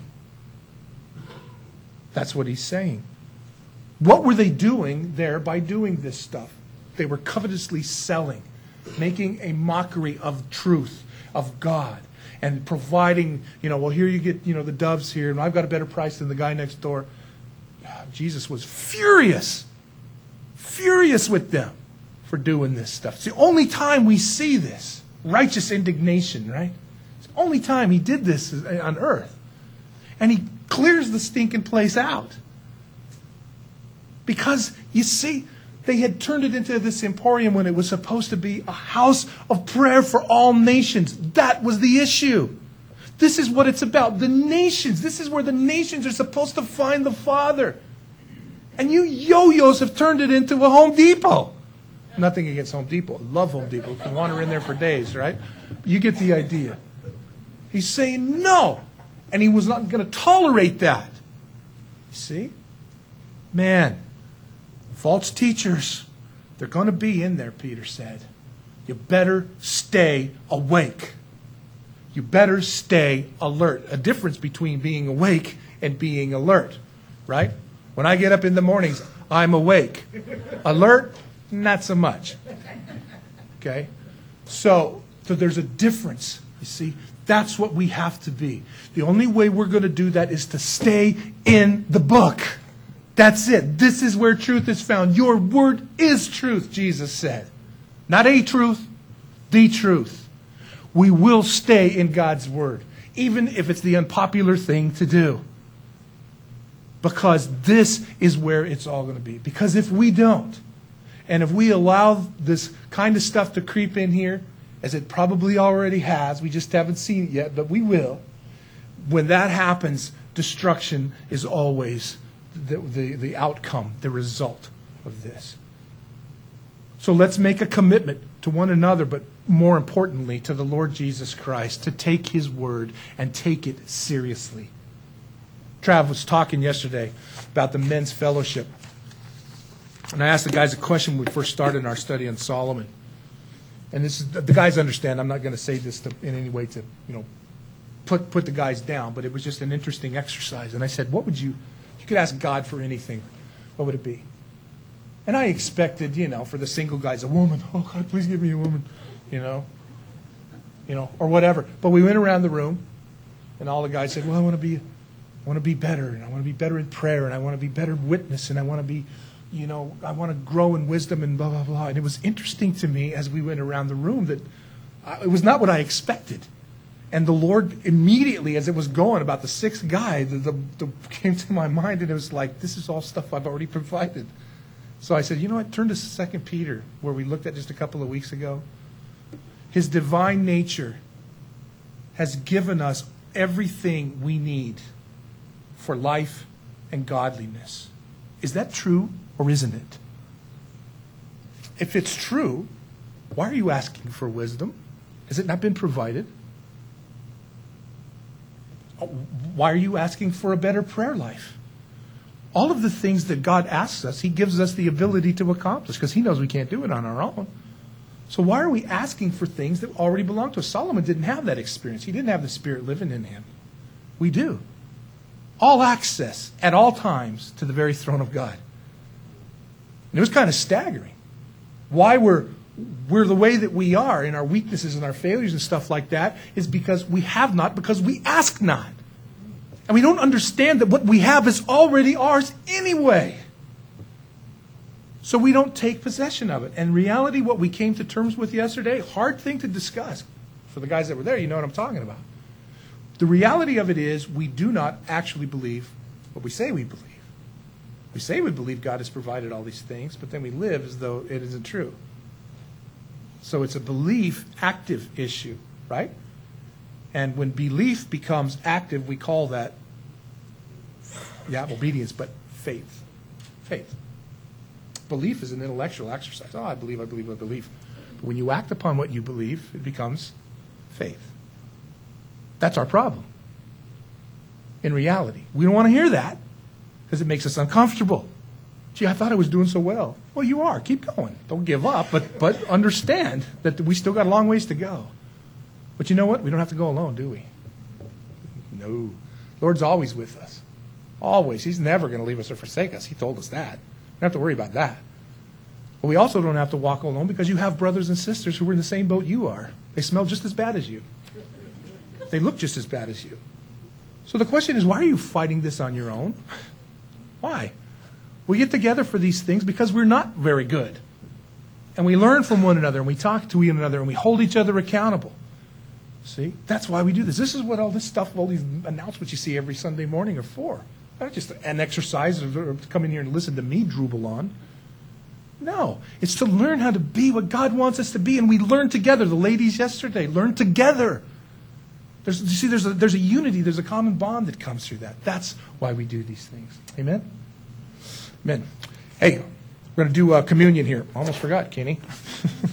That's what he's saying. What were they doing there by doing this stuff? They were covetously selling, making a mockery of truth, of God, and providing, you know, well, here you get, you know, the doves here, and I've got a better price than the guy next door. Jesus was furious, furious with them for doing this stuff. It's the only time we see this, righteous indignation, right? It's the only time he did this on earth. And he clears the stinking place out. Because, you see, they had turned it into this emporium when it was supposed to be a house of prayer for all nations. That was the issue. This is what it's about. The nations. This is where the nations are supposed to find the Father. And you yo-yos have turned it into a Home Depot. Nothing against Home Depot. I love Home Depot. You can wander in there for days, right? You get the idea. He's saying no. And he was not going to tolerate that. You see? Man, False teachers, they're going to be in there, Peter said. You better stay awake. You better stay alert. A difference between being awake and being alert, right? When I get up in the mornings, I'm awake. Alert, not so much. Okay? So, so there's a difference, you see. That's what we have to be. The only way we're going to do that is to stay in the book. That's it. This is where truth is found. Your word is truth, Jesus said. Not a truth, the truth. We will stay in God's word, even if it's the unpopular thing to do. Because this is where it's all going to be. Because if we don't, and if we allow this kind of stuff to creep in here, as it probably already has, we just haven't seen it yet, but we will. When that happens, destruction is always the, the, the outcome, the result of this. So let's make a commitment to one another, but more importantly to the Lord Jesus Christ, to take his word and take it seriously. Trav was talking yesterday about the men's fellowship. And I asked the guys a question when we first started our study on Solomon. And this is, the guys understand, I'm not going to say this to, in any way to, you know, put put the guys down, but it was just an interesting exercise. And I said, what would you, you could ask God for anything, what would it be? And I expected, you know, for the single guys, a woman. Oh, God, please give me a woman, you know, you know, or whatever. But we went around the room, and all the guys said, well, I want to be, I want to be better, and I want to be better in prayer, and I want to be better witness, and I want to be, you know, I want to grow in wisdom, and blah, blah, blah. And it was interesting to me as we went around the room that I, it was not what I expected. And the Lord immediately, as it was going, about the sixth guy, the, the, the came to my mind, and it was like, this is all stuff I've already provided. So I said, you know what, turn to Second Peter, where we looked at just a couple of weeks ago. His divine nature has given us everything we need for life and godliness. Is that true or isn't it? If it's true, why are you asking for wisdom? Has it not been provided? Why are you asking for a better prayer life? All of the things that God asks us, he gives us the ability to accomplish because he knows we can't do it on our own. So why are we asking for things that already belong to us? Solomon didn't have that experience. He didn't have the Spirit living in him. We do. All access at all times to the very throne of God. And it was kind of staggering. Why we're, we're the way that we are in our weaknesses and our failures and stuff like that is because we have not, because we ask not. And we don't understand that what we have is already ours anyway. So we don't take possession of it. And in reality, what we came to terms with yesterday, hard thing to discuss. For the guys that were there, you know what I'm talking about. The reality of it is we do not actually believe what we say we believe. We say we believe God has provided all these things, but then we live as though it isn't true. So it's a belief active issue, right? And when belief becomes active, we call that, yeah, obedience, but faith. Faith. Belief is an intellectual exercise. Oh, I believe, I believe, I believe. But when you act upon what you believe, it becomes faith. That's our problem. In reality. We don't want to hear that because it makes us uncomfortable. Gee, I thought I was doing so well. Well, you are. Keep going. Don't give up, but but understand that we still got a long ways to go. But you know what? We don't have to go alone, do we? No. The Lord's always with us. Always. He's never going to leave us or forsake us. He told us that. We don't have to worry about that. But we also don't have to walk alone because you have brothers and sisters who are in the same boat you are. They smell just as bad as you. They look just as bad as you. So the question is, why are you fighting this on your own? Why? We get together for these things because we're not very good. And we learn from one another, and we talk to one another, and we hold each other accountable. See? That's why we do this. This is what all this stuff, all these announcements you see every Sunday morning are for. Not just an exercise or to come in here and listen to me drooble on. No. It's to learn how to be what God wants us to be, and we learn together. The ladies yesterday learned together. There's, you see, there's a, there's a unity, there's a common bond that comes through that. That's why we do these things. Amen? Amen. Hey, we're going to do uh, communion here. Almost forgot, Kenny.